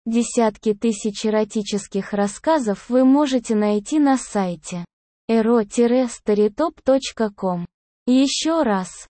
Десятки тысяч эротических рассказов вы можете найти на сайте ero-storytop.com. Еще раз,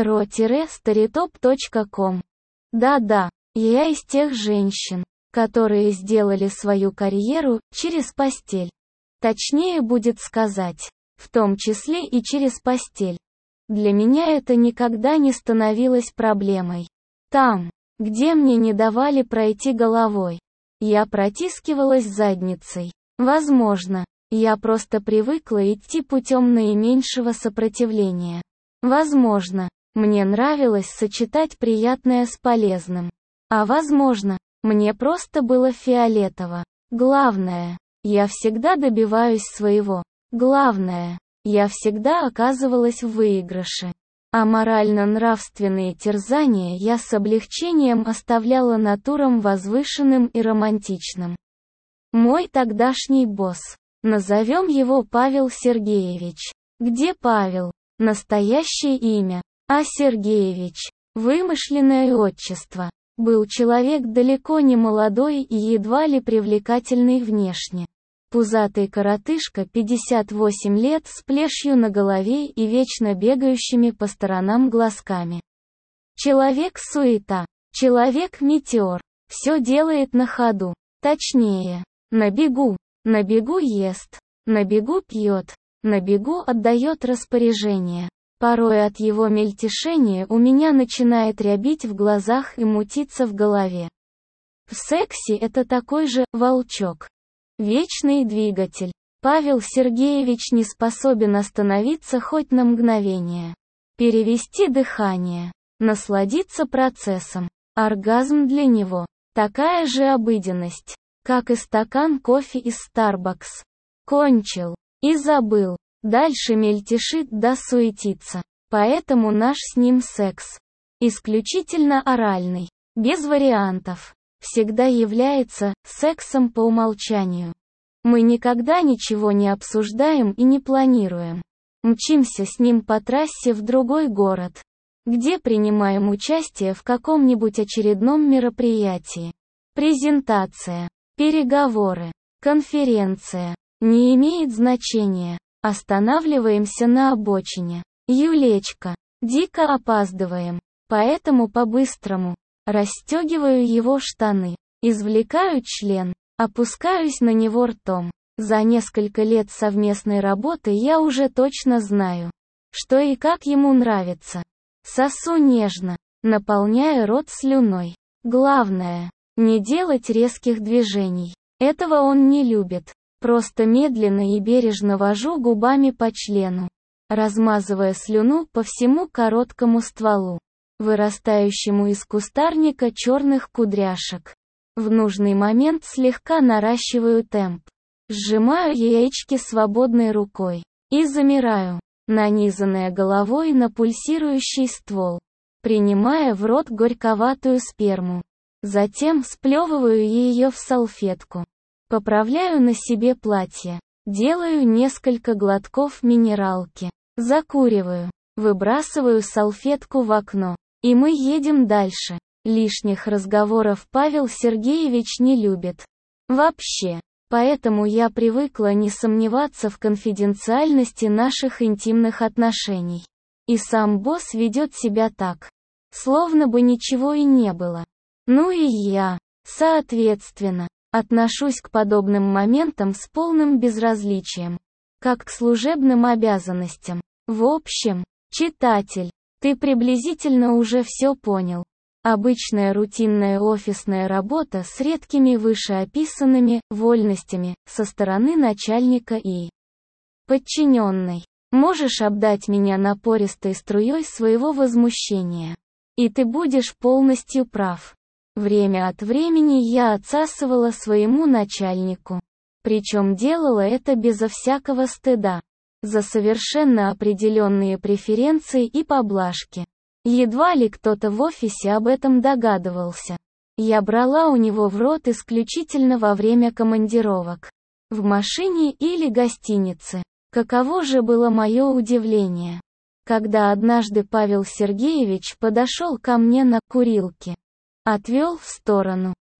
ero-storytop.com. Да-да, я из тех женщин, которые сделали свою карьеру через постель. Точнее будет сказать, в том числе и через постель. Для меня это никогда не становилось проблемой. Там, где мне не давали пройти головой, я протискивалась задницей. Возможно, я просто привыкла идти путем наименьшего сопротивления. Возможно, мне нравилось сочетать приятное с полезным. А возможно, мне просто было фиолетово. Главное, я всегда добиваюсь своего. Главное, я всегда оказывалась в выигрыше. А морально-нравственные терзания я с облегчением оставляла натурам возвышенным и романтичным. Мой тогдашний босс, назовем его Павел Сергеевич. Где Павел? Настоящее имя. А Сергеевич, вымышленное отчество. Был человек далеко не молодой и едва ли привлекательный внешне. Пузатый коротышка 58 лет с плешью на голове и вечно бегающими по сторонам глазками. Человек-суета, человек-метеор, все делает на ходу, точнее, на бегу ест, на бегу пьет, на бегу отдает распоряжения. Порой от его мельтешения у меня начинает рябить в глазах и мутиться в голове. В сексе это такой же волчок. Вечный двигатель. Павел Сергеевич не способен остановиться хоть на мгновение. Перевести дыхание. Насладиться процессом. Оргазм для него. Такая же обыденность, как и стакан кофе из Starbucks. Кончил. И забыл. Дальше мельтешит да суетится. Поэтому наш с ним секс исключительно оральный. Без вариантов. Всегда является сексом по умолчанию. Мы никогда ничего не обсуждаем и не планируем. Мчимся с ним по трассе в другой город, где принимаем участие в каком-нибудь очередном мероприятии. Презентация, переговоры, конференция. Не имеет значения. Останавливаемся на обочине. Юлечка. Дико опаздываем. Поэтому по-быстрому расстегиваю его штаны, извлекаю член, опускаюсь на него ртом. За несколько лет совместной работы я уже точно знаю, что и как ему нравится. Сосу нежно, наполняя рот слюной. Главное, не делать резких движений. Этого он не любит. Просто медленно и бережно вожу губами по члену, размазывая слюну по всему короткому стволу, вырастающему из кустарника черных кудряшек. В нужный момент слегка наращиваю темп. Сжимаю яички свободной рукой. И замираю, нанизанная головой на пульсирующий ствол, принимая в рот горьковатую сперму. Затем сплевываю ее в салфетку. Поправляю на себе платье. Делаю несколько глотков минералки. Закуриваю. Выбрасываю салфетку в окно. И мы едем дальше. Лишних разговоров Павел Сергеевич не любит. Вообще. Поэтому я привыкла не сомневаться в конфиденциальности наших интимных отношений. И сам босс ведет себя так, словно бы ничего и не было. Ну и я, соответственно, отношусь к подобным моментам с полным безразличием, как к служебным обязанностям. В общем, читатель, ты приблизительно уже все понял. Обычная рутинная офисная работа с редкими вышеописанными вольностями со стороны начальника и подчиненной. Можешь обдать меня напористой струей своего возмущения. И ты будешь полностью прав. Время от времени я отсасывала своему начальнику. Причем делала это безо всякого стыда. За совершенно определенные преференции и поблажки. Едва ли кто-то в офисе об этом догадывался. Я брала у него в рот исключительно во время командировок. В машине или гостинице. Каково же было мое удивление, когда однажды Павел Сергеевич подошел ко мне на курилке. Отвел в сторону.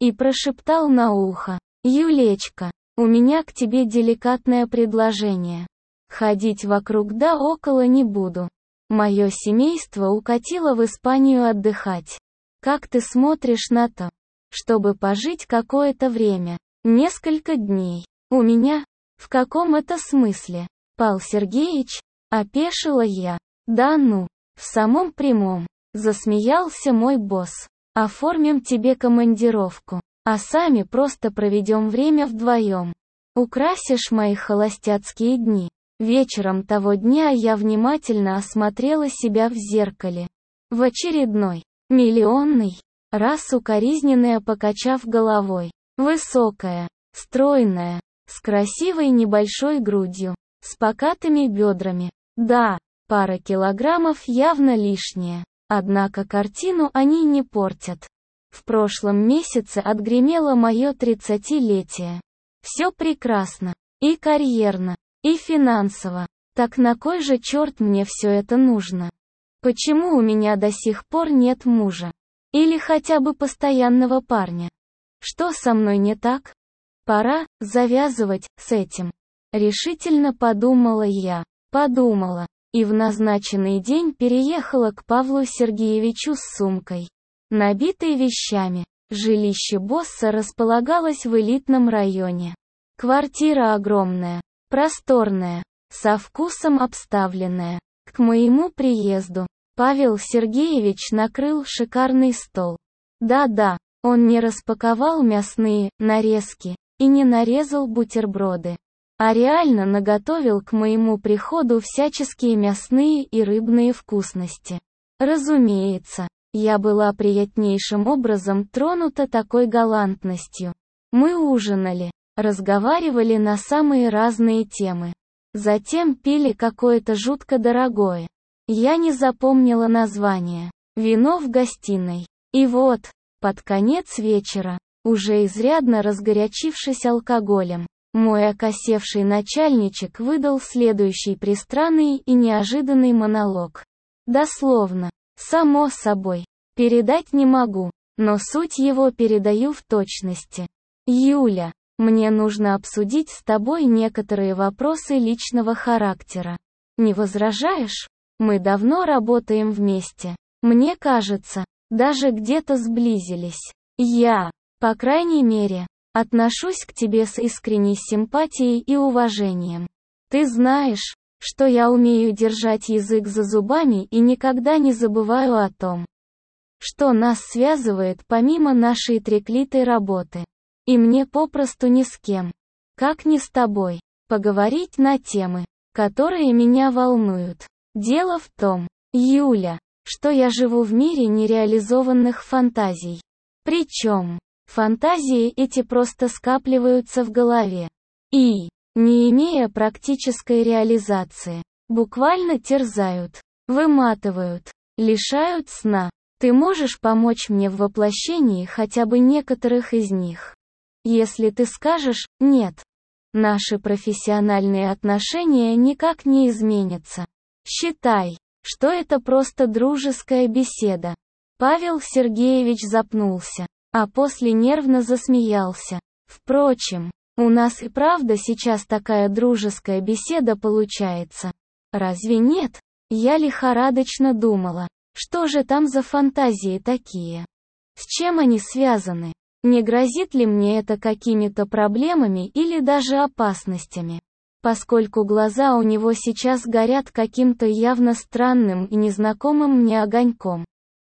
и прошептал на ухо: «Юлечка, у меня к тебе деликатное предложение. Ходить вокруг да около не буду. Мое семейство укатило в Испанию отдыхать. Как ты смотришь на то, чтобы пожить какое-то время, несколько дней, у меня?» «В каком это смысле, Пал Сергеич?» — опешила я. «Да ну, в самом прямом», — засмеялся мой босс. «Оформим тебе командировку, а сами просто проведем время вдвоем. Украсишь мои холостяцкие дни». Вечером того дня я внимательно осмотрела себя в зеркале. В очередной, миллионный раз укоризненная, покачав головой. Высокая, стройная, с красивой небольшой грудью, с покатыми бедрами. Да, пара килограммов явно лишняя, однако картину они не портят. В прошлом месяце отгремело мое 30-летие. Все прекрасно, и карьерно, и финансово. Так на кой же черт мне все это нужно? Почему у меня до сих пор нет мужа? Или хотя бы постоянного парня? Что со мной не так? Пора завязывать с этим. Решительно подумала я. Подумала. И в назначенный день переехала к Павлу Сергеевичу с сумкой, набитой вещами. Жилище босса располагалось в элитном районе. Квартира огромная, просторная, со вкусом обставленная. К моему приезду Павел Сергеевич накрыл шикарный стол. Да-да, он не распаковал мясные нарезки и не нарезал бутерброды, а реально наготовил к моему приходу всяческие мясные и рыбные вкусности. Разумеется, я была приятнейшим образом тронута такой галантностью. Мы ужинали, разговаривали на самые разные темы. Затем пили какое-то жутко дорогое. Я не запомнила название. Вино в гостиной. И вот, под конец вечера, уже изрядно разгорячившись алкоголем, мой окосевший начальничек выдал следующий пристранный и неожиданный монолог. Дословно. Само собой. Передать не могу, но суть его передаю в точности. «Юля, мне нужно обсудить с тобой некоторые вопросы личного характера. Не возражаешь? Мы давно работаем вместе. Мне кажется, даже где-то сблизились. Я, по крайней мере, отношусь к тебе с искренней симпатией и уважением. Ты знаешь, что я умею держать язык за зубами и никогда не забываю о том, что нас связывает помимо нашей треклитой работы. И мне попросту ни с кем, как не с тобой, поговорить на темы, которые меня волнуют. Дело в том, Юля, что я живу в мире нереализованных фантазий. Причем, фантазии эти просто скапливаются в голове. И, не имея практической реализации, буквально терзают, выматывают, лишают сна. Ты можешь помочь мне в воплощении хотя бы некоторых из них? Если ты скажешь «нет», наши профессиональные отношения никак не изменятся. Считай, что это просто дружеская беседа. Павел Сергеевич запнулся, а после нервно засмеялся. Впрочем, у нас и правда сейчас такая дружеская беседа получается. Разве нет? Я лихорадочно думала, что же там за фантазии такие? С чем они связаны? Не грозит ли мне это какими-то проблемами или даже опасностями? Поскольку глаза у него сейчас горят каким-то явно странным и незнакомым мне огоньком.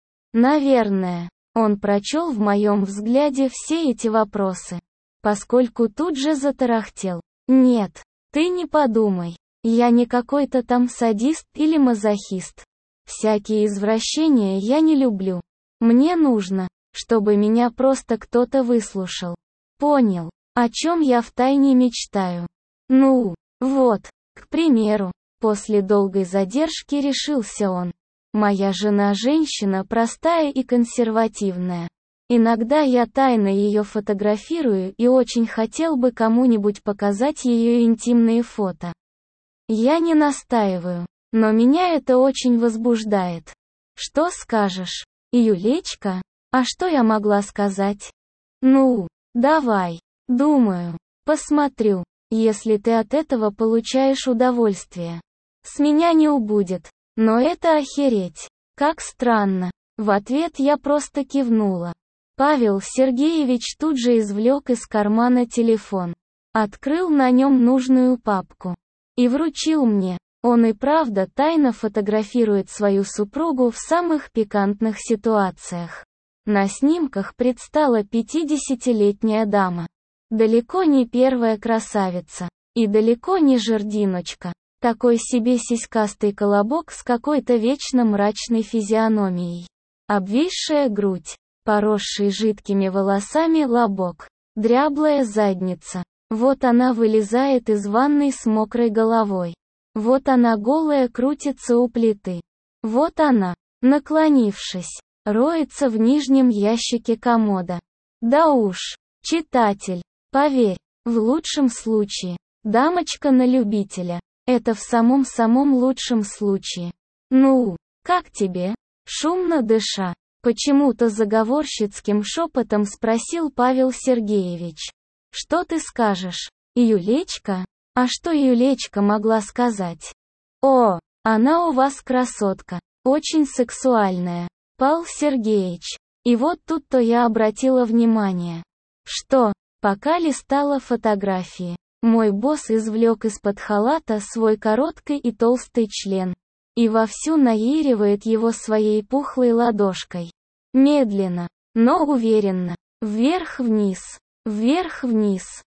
Наверное, он прочел в моем взгляде все эти вопросы. Поскольку тут же затарахтел. Нет, ты не подумай. Я не какой-то там садист или мазохист. Всякие извращения я не люблю. Мне нужно, чтобы меня просто кто-то выслушал. Понял, о чем я втайне мечтаю. Ну, вот, к примеру, после долгой задержки решился он. Моя жена женщина простая и консервативная. Иногда я тайно ее фотографирую и очень хотел бы кому-нибудь показать ее интимные фото. Я не настаиваю, но меня это очень возбуждает. Что скажешь, Юлечка? А что я могла сказать? Ну, давай. Думаю. Посмотрю. Если ты от этого получаешь удовольствие. С меня не убудет. Но это охереть. Как странно. В ответ я просто кивнула. Павел Сергеевич тут же извлек из кармана телефон. Открыл на нем нужную папку. И вручил мне. Он и правда тайно фотографирует свою супругу в самых пикантных ситуациях. На снимках предстала 50-летняя дама. Далеко не первая красавица. И далеко не жердиночка. Такой себе сиськастый колобок с какой-то вечно мрачной физиономией. Обвисшая грудь. Поросший жидкими волосами лобок. Дряблая задница. Вот она вылезает из ванной с мокрой головой. Вот она голая крутится у плиты. Вот она, наклонившись, роется в нижнем ящике комода. Да уж, читатель, поверь, в лучшем случае, дамочка на любителя. Это в самом лучшем случае. Ну, как тебе? Шумно дыша, почему-то заговорщицким шепотом спросил Павел Сергеевич. Что ты скажешь, Юлечка? А что Юлечка могла сказать? О, она у вас красотка, очень сексуальная, Павел Сергеевич. И вот тут-то я обратила внимание, что, пока листала фотографии, мой босс извлек из-под халата свой короткий и толстый член. И вовсю наиривает его своей пухлой ладошкой. Медленно, но уверенно. Вверх-вниз. Вверх-вниз.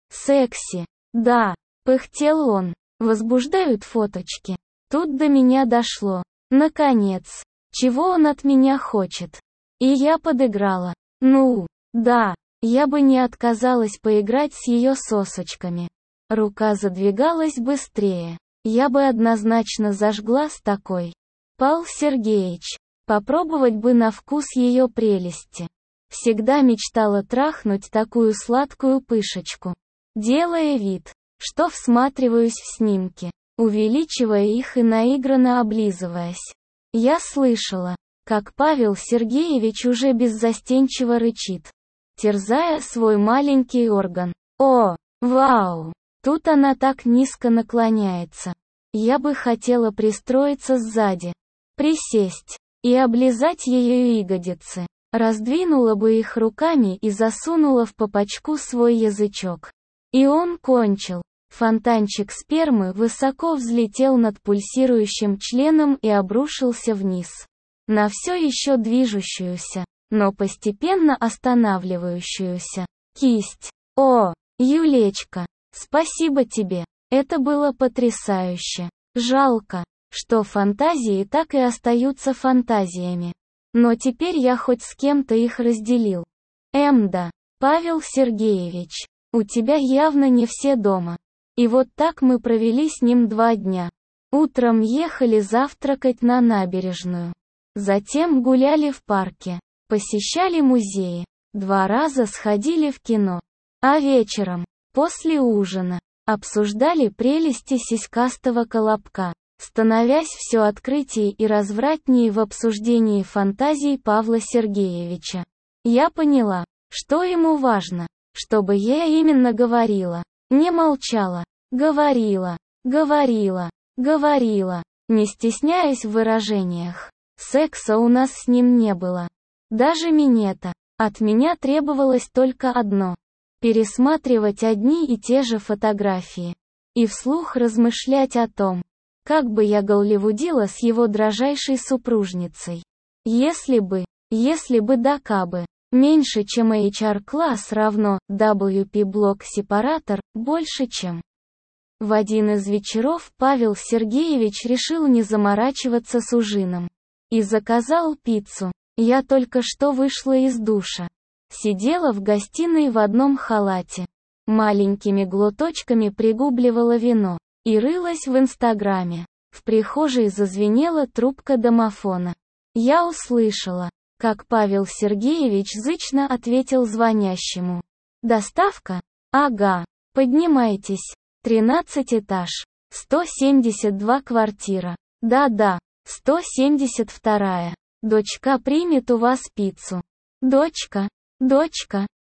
Секси. Да, пыхтел он. Возбуждают фоточки. Тут до меня дошло. Наконец. Чего он от меня хочет? И я подыграла. Ну, да, я бы не отказалась поиграть с ее сосочками. Рука задвигалась быстрее. Я бы однозначно зажгла с такой. Павел Сергеевич. Попробовать бы на вкус ее прелести. Всегда мечтала трахнуть такую сладкую пышечку. Делая вид, что всматриваюсь в снимки, увеличивая их и наигранно облизываясь. Я слышала, как Павел Сергеевич уже беззастенчиво рычит, терзая свой маленький орган. О, вау! Тут она так низко наклоняется. Я бы хотела пристроиться сзади, присесть и облизать ее ягодицы. Раздвинула бы их руками и засунула в попочку свой язычок. И он кончил. Фонтанчик спермы высоко взлетел над пульсирующим членом и обрушился вниз. На все еще движущуюся, но постепенно останавливающуюся кисть. О, Юлечка! Спасибо тебе, это было потрясающе. Жалко, что фантазии так и остаются фантазиями. Но теперь я хоть с кем-то их разделил. Да, Павел Сергеевич, у тебя явно не все дома. И вот так мы провели с ним 2 дня. Утром ехали завтракать на набережную. Затем гуляли в парке, посещали музеи, 2 раза сходили в кино. А вечером, после ужина, обсуждали прелести сиськастого колобка, становясь все открытие и развратнее в обсуждении фантазий Павла Сергеевича. Я поняла, что ему важно, чтобы я именно говорила, не молчала, говорила, не стесняясь в выражениях. Секса у нас с ним не было. Даже минета. От меня требовалось только одно. Пересматривать одни и те же фотографии. И вслух размышлять о том, как бы я голливудила с его дрожайшей супружницей. Если бы да кабы. Меньше чем HR-класс равно WP-блок-сепаратор, больше чем. В один из вечеров Павел Сергеевич решил не заморачиваться с ужином. И заказал пиццу. Я только что вышла из душа. Сидела в гостиной в одном халате. Маленькими глоточками пригубливала вино. И рылась в Инстаграме. В прихожей зазвенела трубка домофона. Я услышала, как Павел Сергеевич зычно ответил звонящему. «Доставка? Ага. Поднимайтесь. 13 этаж. 172 квартира. Да-да, 172-я. Дочка примет у вас пиццу». Дочка,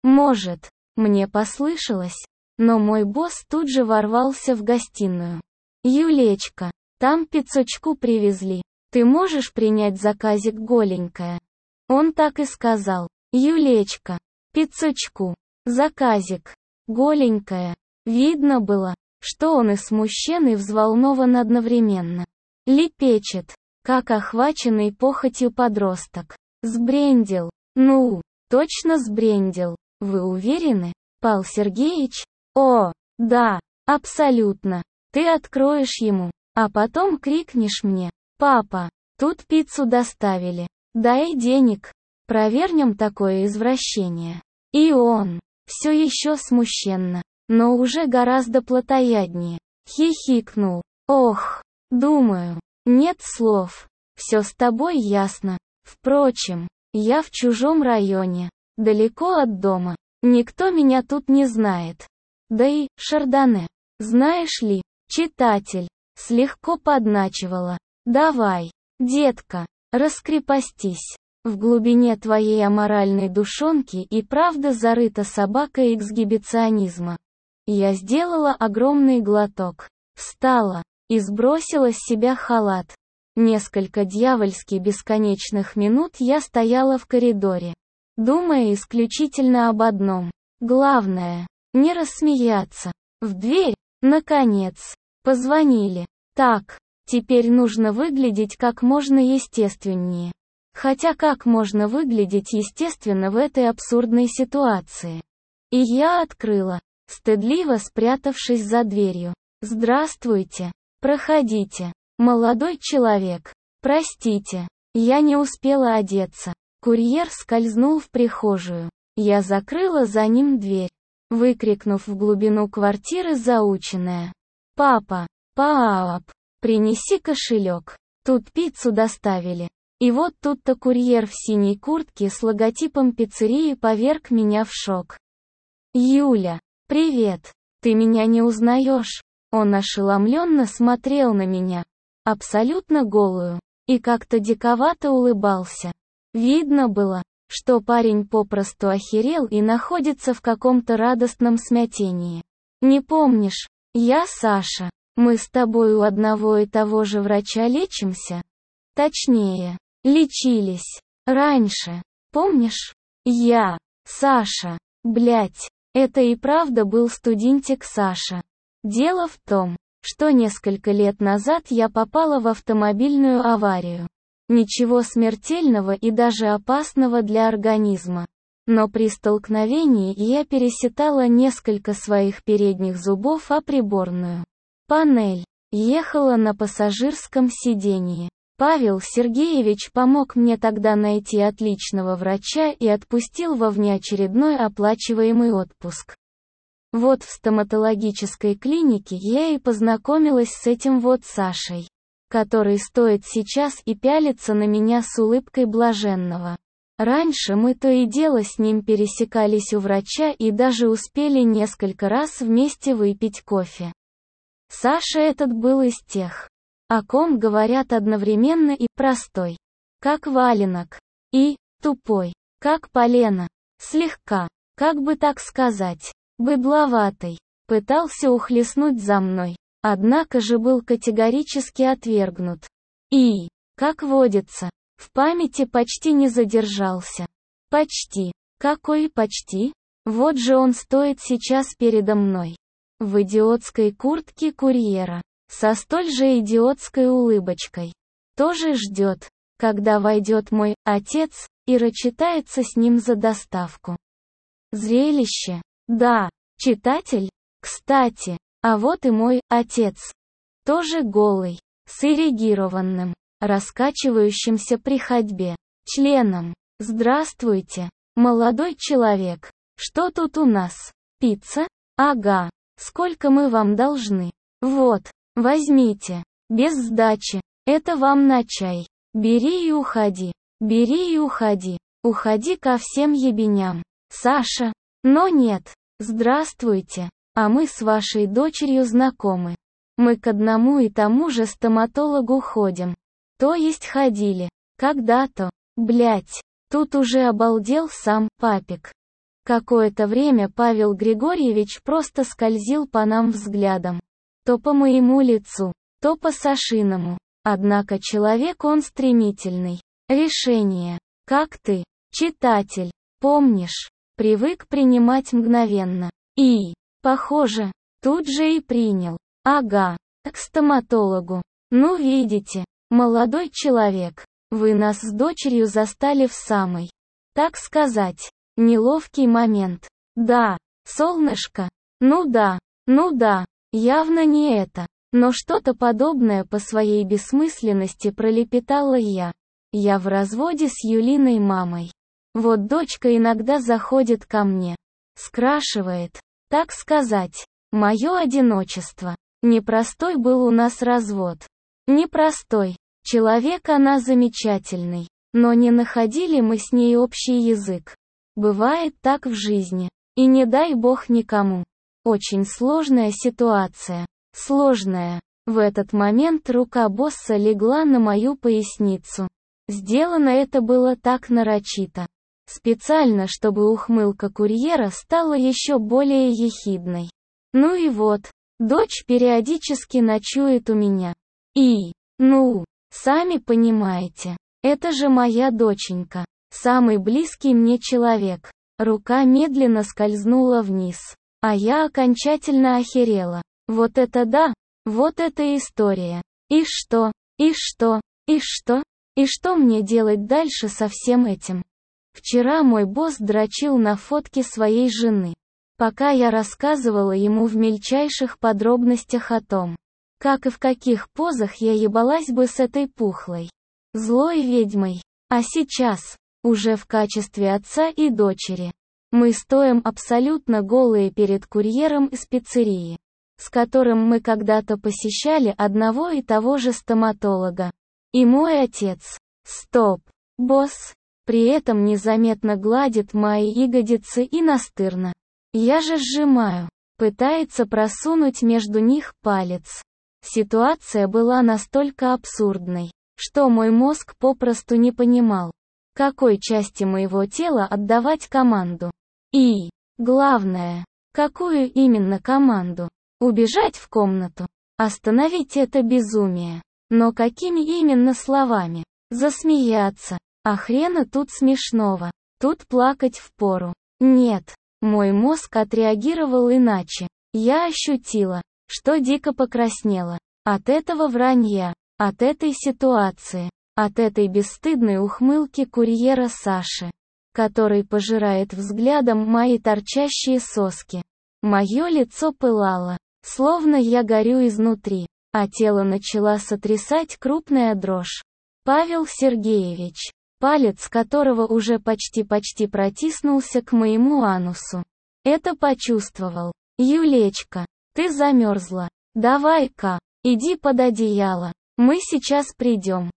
Может, мне послышалось, но мой босс тут же ворвался в гостиную. «Юлечка, там пиццочку привезли. Ты можешь принять заказик голенькая?» Он так и сказал. «Юлечка, пиццочку, заказик, голенькая». Видно было, что он и смущен, и взволнован одновременно. Лепечет, как охваченный похотью подросток. Сбрендил. Ну, точно сбрендил. Вы уверены, Павел Сергеевич? О, да, абсолютно. Ты откроешь ему, а потом крикнешь мне: «Папа, тут пиццу доставили. Дай денег». Провернем такое извращение. И он, все еще смущенно, но уже гораздо плотояднее, хихикнул. Ох, думаю, нет слов. Все с тобой ясно. Впрочем, я в чужом районе, далеко от дома. Никто меня тут не знает. Да и Шардоне, знаешь ли, читатель, слегка подначивала. Давай, детка, раскрепостись. В глубине твоей аморальной душонки и правда зарыта собака эксгибиционизма. Я сделала огромный глоток, встала и сбросила с себя халат. Несколько дьявольски бесконечных минут я стояла в коридоре, думая исключительно об одном. Главное, не рассмеяться. В дверь, наконец, позвонили. Так, теперь нужно выглядеть как можно естественнее. Хотя как можно выглядеть естественно в этой абсурдной ситуации? И я открыла, стыдливо спрятавшись за дверью. «Здравствуйте. Проходите. Молодой человек. Простите, я не успела одеться». Курьер скользнул в прихожую. Я закрыла за ним дверь, выкрикнув в глубину квартиры заученное: «Папа, пап, принеси кошелек. Тут пиццу доставили». И вот тут-то курьер в синей куртке с логотипом пиццерии поверг меня в шок. «Юля, привет. Ты меня не узнаешь?» Он ошеломленно смотрел на меня, абсолютно голую, и как-то диковато улыбался. Видно было, что парень попросту охерел и находится в каком-то радостном смятении. «Не помнишь? Я Саша. Мы с тобой у одного и того же врача лечимся? Точнее, лечились. Раньше. Помнишь? Я, Саша. Блять, это и правда был студентик Саша. Дело в том, что несколько лет назад я попала в автомобильную аварию. Ничего смертельного и даже опасного для организма. Но при столкновении я пересекала несколько своих передних зубов о приборную панель. Ехала на пассажирском сиденье. Павел Сергеевич помог мне тогда найти отличного врача и отпустил во внеочередной оплачиваемый отпуск. Вот в стоматологической клинике я и познакомилась с этим вот Сашей, который стоит сейчас и пялится на меня с улыбкой блаженного. Раньше мы то и дело с ним пересекались у врача и даже успели несколько раз вместе выпить кофе. Саша этот был из тех, о ком говорят одновременно и простой, как валенок, и тупой, как полено, слегка, как бы так сказать, быдловатый, пытался ухлестнуть за мной, однако же был категорически отвергнут. И, как водится, в памяти почти не задержался. Почти. Какой почти? Вот же он стоит сейчас передо мной. В идиотской куртке курьера, со столь же идиотской улыбочкой. Тоже ждет, когда войдет мой отец и рачитается с ним за доставку. Зрелище. Да, читатель, кстати, а вот и мой отец. Тоже голый, с эрегированным, раскачивающимся при ходьбе, членом. Здравствуйте, молодой человек. Что тут у нас? Пицца? Ага. Сколько мы вам должны? Вот, возьмите. Без сдачи. Это вам на чай. Бери и уходи. Бери и уходи. Уходи ко всем ебеням. Саша. Но нет. Здравствуйте. А мы с вашей дочерью знакомы. Мы к одному и тому же стоматологу ходим. То есть ходили. Когда-то. Блять. Тут уже обалдел сам папик. Какое-то время Павел Григорьевич просто скользил по нам взглядом. То по моему лицу, то по Сашиному. Однако человек он стремительный. Решение. Как ты, читатель, помнишь, привык принимать мгновенно. И, похоже, тут же и принял. Ага, к стоматологу. Ну видите, молодой человек, вы нас с дочерью застали в самый, так сказать, неловкий момент. Да, солнышко. Ну да, явно не это. Но что-то подобное по своей бессмысленности пролепетала я. Я в разводе с Юлиной мамой. Вот дочка иногда заходит ко мне. Скрашивает, так сказать, мое одиночество. Непростой был у нас развод. Непростой. Человек она замечательный. Но не находили мы с ней общий язык. Бывает так в жизни. И не дай бог никому. Очень сложная ситуация. Сложная. В этот момент рука босса легла на мою поясницу. Сделано это было так нарочито. Специально, чтобы ухмылка курьера стала еще более ехидной. Ну и вот, дочь периодически ночует у меня. И, сами понимаете, это же моя доченька. Самый близкий мне человек. Рука медленно скользнула вниз. А я окончательно охерела. Вот это да, вот эта история. И что мне делать дальше со всем этим? Вчера мой босс дрочил на фотке своей жены. Пока я рассказывала ему в мельчайших подробностях о том, как и в каких позах я ебалась бы с этой пухлой, злой ведьмой. А сейчас, уже в качестве отца и дочери, мы стоим абсолютно голые перед курьером из пиццерии, с которым мы когда-то посещали одного и того же стоматолога. И мой отец. Стоп. Босс. При этом незаметно гладит мои ягодицы и настырно. Я же сжимаю. Пытается просунуть между них палец. Ситуация была настолько абсурдной, что мой мозг попросту не понимал, какой части моего тела отдавать команду. И, главное, какую именно команду? Убежать в комнату. Остановить это безумие. Но какими именно словами? Засмеяться. А хрена тут смешного. Тут плакать впору. Нет. Мой мозг отреагировал иначе. Я ощутила, что дико покраснела. От этого вранья. От этой ситуации. От этой бесстыдной ухмылки курьера Саши, который пожирает взглядом мои торчащие соски. Мое лицо пылало. Словно я горю изнутри, а тело начала сотрясать крупная дрожь. Павел Сергеевич, палец которого уже почти протиснулся к моему анусу, это почувствовал. Юлечка, ты замерзла. Давай-ка, иди под одеяло. Мы сейчас придем.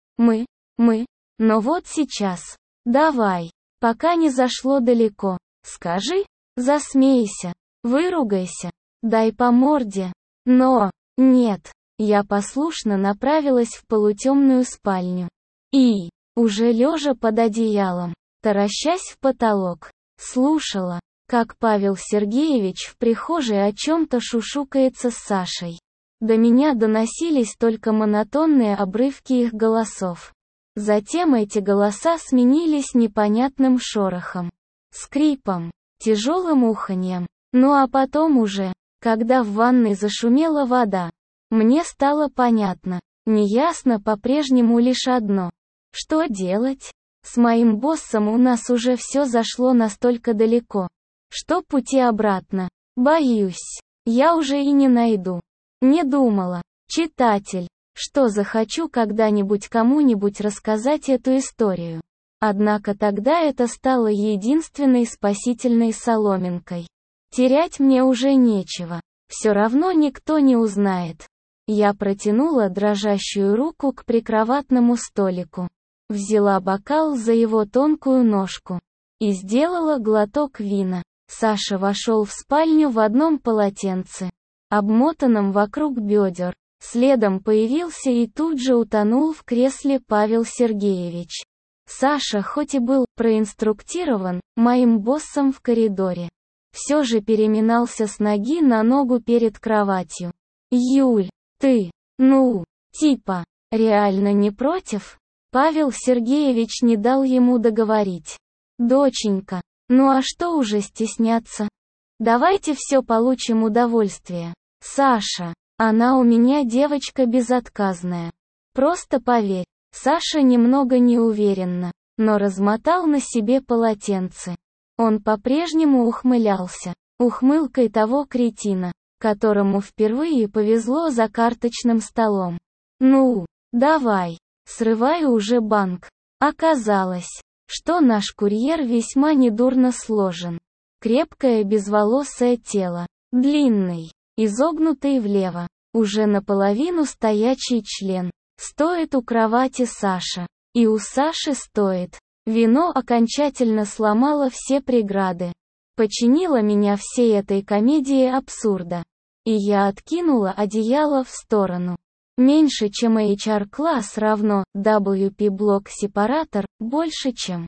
Но вот сейчас. Давай, пока не зашло далеко. Скажи, засмейся, выругайся. Дай по морде. Но, нет, я послушно направилась в полутемную спальню. И, уже лежа под одеялом, таращась в потолок, слушала, как Павел Сергеевич в прихожей о чем-то шушукается с Сашей. До меня доносились только монотонные обрывки их голосов. Затем эти голоса сменились непонятным шорохом, скрипом, тяжелым уханьем. Ну а потом уже, когда в ванной зашумела вода, мне стало понятно, неясно по-прежнему лишь одно. Что делать? С моим боссом у нас уже все зашло настолько далеко, что пути обратно, боюсь, я уже и не найду. Не думала, читатель, что захочу когда-нибудь кому-нибудь рассказать эту историю. Однако тогда это стало единственной спасительной соломинкой. Терять мне уже нечего. Все равно никто не узнает. Я протянула дрожащую руку к прикроватному столику. Взяла бокал за его тонкую ножку. И сделала глоток вина. Саша вошел в спальню в одном полотенце, обмотанном вокруг бедер. Следом появился и тут же утонул в кресле Павел Сергеевич. Саша хоть и был проинструктирован моим боссом в коридоре, все же переминался с ноги на ногу перед кроватью. «Юль, ты, типа, реально не против?» Павел Сергеевич не дал ему договорить. «Доченька, ну а что уже стесняться? Давайте все получим удовольствие. Саша, она у меня девочка безотказная. Просто поверь». Саша немного неуверенно, но размотал на себе полотенце. Он по-прежнему ухмылялся, ухмылкой того кретина, которому впервые повезло за карточным столом. «Ну, давай, срывай уже банк». Оказалось, что наш курьер весьма недурно сложен. Крепкое безволосое тело, длинный, изогнутый влево, уже наполовину стоячий член. Стоит у кровати Саша. И у Саши стоит. Вино окончательно сломало все преграды. Починило меня всей этой комедии абсурда. И я откинула одеяло в сторону. Меньше чем HR-класс равно WP-блок-сепаратор, больше чем.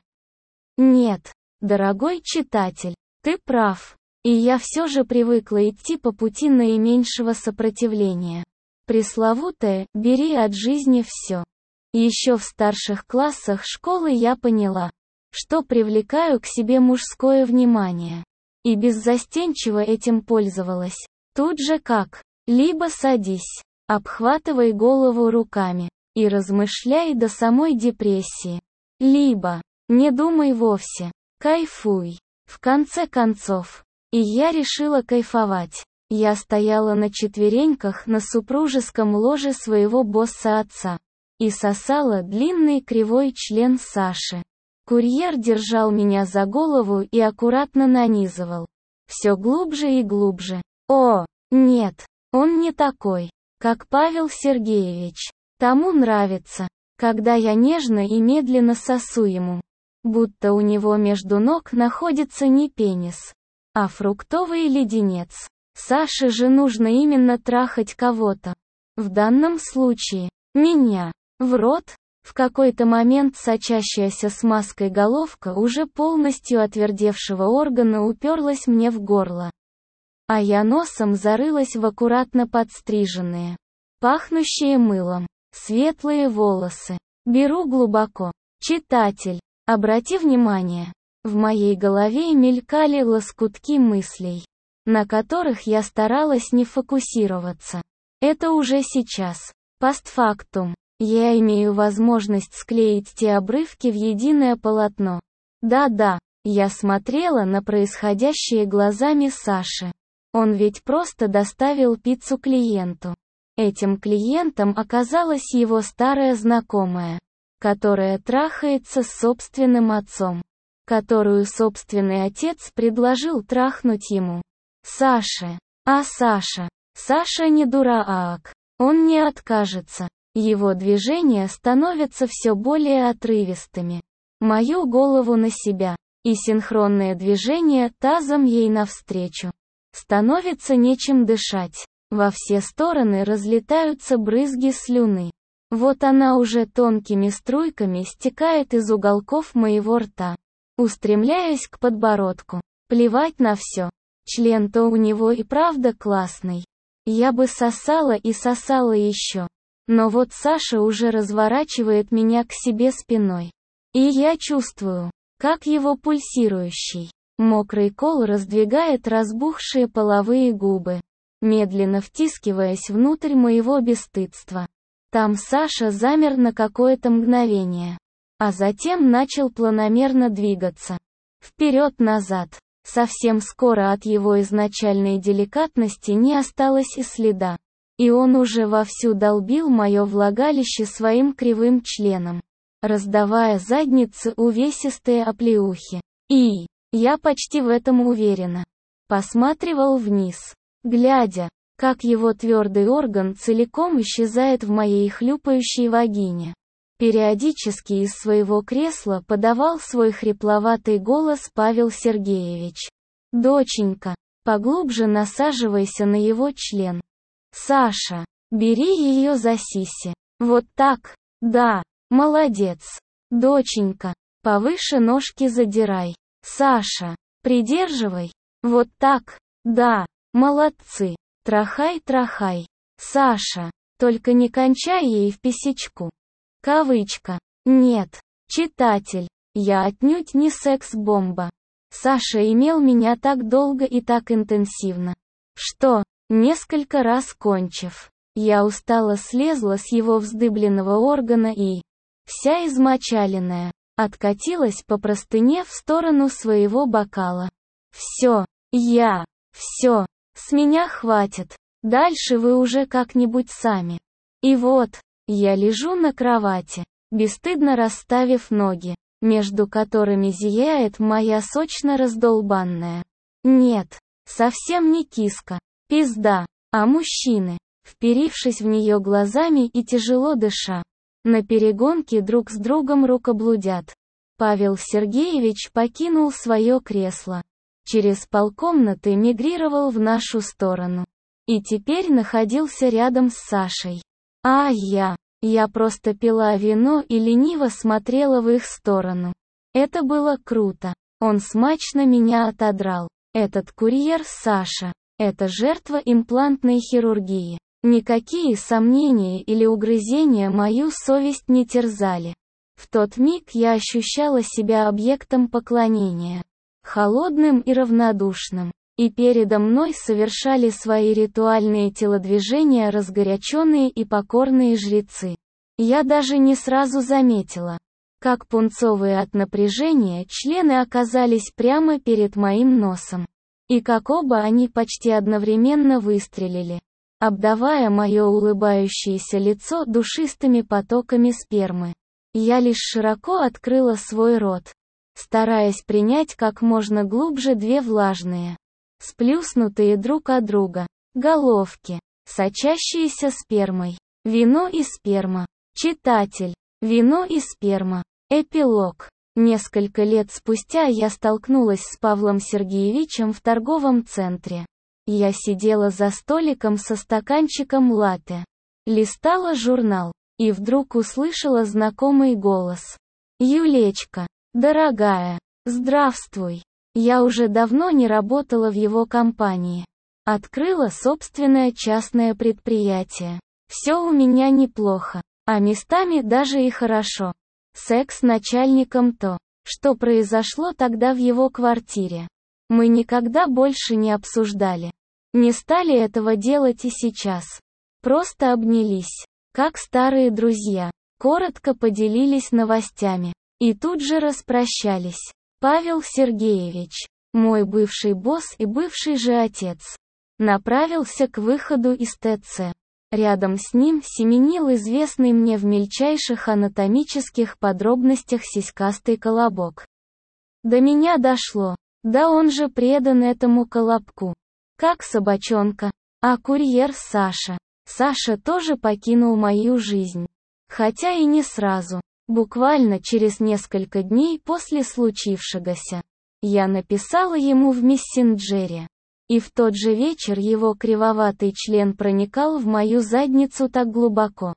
Нет, дорогой читатель, ты прав. И я все же привыкла идти по пути наименьшего сопротивления. Пресловутое «бери от жизни все». Еще в старших классах школы я поняла, что привлекаю к себе мужское внимание. И беззастенчиво этим пользовалась. Тут же как: либо садись, обхватывай голову руками и размышляй до самой депрессии. Либо не думай вовсе, кайфуй. В конце концов, и я решила кайфовать. Я стояла на четвереньках на супружеском ложе своего босса-отца и сосала длинный кривой член Саши. Курьер держал меня за голову и аккуратно нанизывал. Все глубже и глубже. О, нет, он не такой, как Павел Сергеевич. Тому нравится, когда я нежно и медленно сосу ему. Будто у него между ног находится не пенис, а фруктовый леденец. Саше же нужно именно трахать кого-то. В данном случае, меня. В рот. В какой-то момент сочащаяся смазкой головка уже полностью отвердевшего органа уперлась мне в горло. А я носом зарылась в аккуратно подстриженные, пахнущие мылом, светлые волосы. Беру глубоко. Читатель, обрати внимание. В моей голове мелькали лоскутки мыслей, на которых я старалась не фокусироваться. Это уже сейчас. Постфактум. Я имею возможность склеить те обрывки в единое полотно. Да-да, я смотрела на происходящее глазами Саши. Он ведь просто доставил пиццу клиенту. Этим клиентом оказалась его старая знакомая, которая трахается с собственным отцом, которую собственный отец предложил трахнуть ему. Саша не дурак, он не откажется. Его движения становятся все более отрывистыми. Мою голову на себя, и синхронное движение тазом ей навстречу. Становится нечем дышать. Во все стороны разлетаются брызги слюны. Вот она уже тонкими струйками стекает из уголков моего рта, устремляясь к подбородку. Плевать на все. Член-то у него и правда классный. Я бы сосала и сосала еще. Но вот Саша уже разворачивает меня к себе спиной. И я чувствую, как его пульсирующий, мокрый кол раздвигает разбухшие половые губы, медленно втискиваясь внутрь моего бесстыдства. Там Саша замер на какое-то мгновение, а затем начал планомерно двигаться. Вперед-назад. Совсем скоро от его изначальной деликатности не осталось и следа. И он уже вовсю долбил мое влагалище своим кривым членом, раздавая заднице увесистые оплеухи. И, я почти в этом уверена, посматривал вниз, глядя, как его твердый орган целиком исчезает в моей хлюпающей вагине. Периодически из своего кресла подавал свой хрипловатый голос Павел Сергеевич. «Доченька, поглубже насаживайся на его член. Саша, бери ее за сиси. Вот так, да, молодец». Доченька, повыше ножки задирай. Саша, придерживай. Вот так. Да, молодцы. Трахай. Саша, только не кончай ей в писечку. Кавычка. Нет, читатель, я отнюдь не секс-бомба. Саша имел меня так долго и так интенсивно, что, несколько раз кончив, я устало слезла с его вздыбленного органа и, вся измочаленная, откатилась по простыне в сторону своего бокала. Все, с меня хватит, дальше вы уже как-нибудь сами. И вот, я лежу на кровати, бесстыдно расставив ноги, между которыми зияет моя сочно раздолбанная. Нет, совсем не киска, пизда, а мужчины, вперившись в нее глазами и тяжело дыша, на перегонки друг с другом рукоблудят. Павел Сергеевич покинул свое кресло. Через полкомнаты мигрировал в нашу сторону. И теперь находился рядом с Сашей. А я просто пила вино и лениво смотрела в их сторону. Это было круто. Он смачно меня отодрал. Этот курьер Саша. Это жертва имплантной хирургии. Никакие сомнения или угрызения мою совесть не терзали. В тот миг я ощущала себя объектом поклонения. Холодным и равнодушным. И передо мной совершали свои ритуальные телодвижения разгоряченные и покорные жрецы. Я даже не сразу заметила, как пунцовые от напряжения члены оказались прямо перед моим носом. И как оба они почти одновременно выстрелили, обдавая мое улыбающееся лицо душистыми потоками спермы. Я лишь широко открыла свой рот, стараясь принять как можно глубже две влажные, сплюснутые друг от друга, головки, сочащиеся спермой. Вино и сперма. Читатель. Вино и сперма. Эпилог. Несколько лет спустя я столкнулась с Павлом Сергеевичем в торговом центре. Я сидела за столиком со стаканчиком латте, листала журнал, и вдруг услышала знакомый голос. «Юлечка, дорогая, здравствуй. Я уже давно не работала в его компании. Открыла собственное частное предприятие. Все у меня неплохо, а местами даже и хорошо. Секс с начальником то, что произошло тогда в его квартире, мы никогда больше не обсуждали. Не стали этого делать и сейчас. Просто обнялись, как старые друзья, коротко поделились новостями. И тут же распрощались. Павел Сергеевич, мой бывший босс и бывший же отец, направился к выходу из ТЦ. Рядом с ним семенил известный мне в мельчайших анатомических подробностях сиськастый колобок. До меня дошло, да он же предан этому колобку, как собачонка. А курьер Саша. Саша тоже покинул мою жизнь. Хотя и не сразу. Буквально через несколько дней после случившегося. Я написала ему в мессенджере. И в тот же вечер его кривоватый член проникал в мою задницу так глубоко,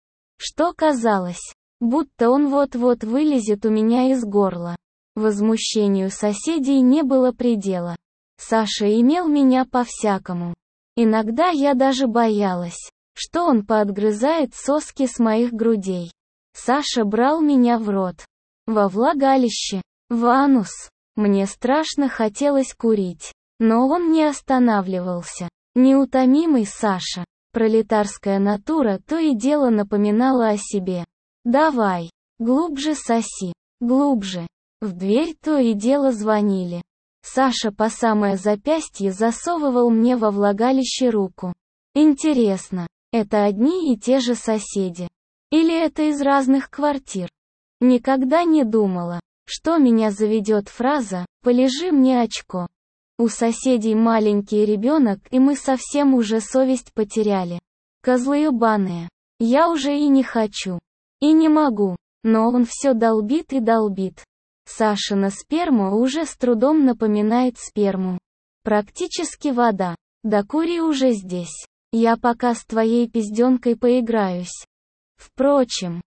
что казалось, будто он вот-вот вылезет у меня из горла. Возмущению соседей не было предела. Саша имел меня по-всякому. Иногда я даже боялась, что он поотгрызает соски с моих грудей. Саша брал меня в рот, во влагалище, в анус. Мне страшно хотелось курить. Но он не останавливался. Неутомимый Саша, пролетарская натура, то и дело напоминала о себе. «Давай, глубже соси, глубже». В дверь то и дело звонили. Саша по самое запястье засовывал мне во влагалище руку. Интересно, это одни и те же соседи? Или это из разных квартир? Никогда не думала, что меня заведет фраза «полежи мне очко». У соседей маленький ребенок, и мы совсем уже совесть потеряли. Козлы ебаные. Я уже и не хочу. И не могу. Но он все долбит и долбит. Сашина сперма уже с трудом напоминает сперму. Практически вода. Да кури уже здесь. Я пока с твоей пизденкой поиграюсь. Впрочем,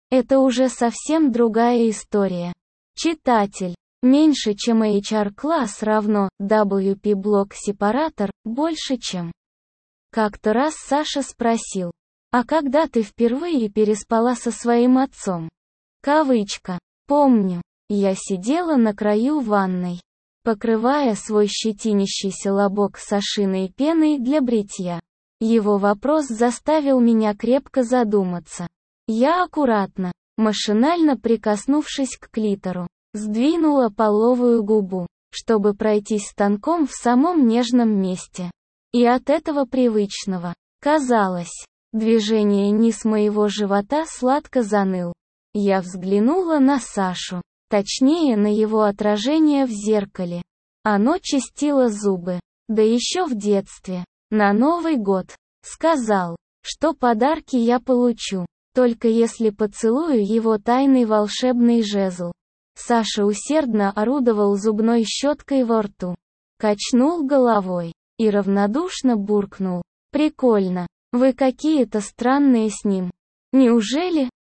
Это уже совсем другая история. Читатель. Меньше чем HR-класс равно WP-блок-сепаратор, больше чем. Как-то раз Саша спросил: «А когда ты впервые переспала со своим отцом?» Кавычка. Помню. Я сидела на краю ванной, покрывая свой щетинящийся лобок Сашиной пеной для бритья. Его вопрос заставил меня крепко задуматься. Я аккуратно, машинально прикоснувшись к клитору, сдвинула половую губу, чтобы пройтись станком в самом нежном месте. И от этого привычного, казалось, движение низ моего живота сладко заныл. Я взглянула на Сашу, точнее на его отражение в зеркале. Оно чистило зубы, да еще в детстве, на Новый год. Сказал, что подарки я получу, только если поцелую его тайный волшебный жезл. Саша усердно орудовал зубной щеткой во рту, качнул головой и равнодушно буркнул: «Прикольно, вы какие-то странные с ним. Неужели?»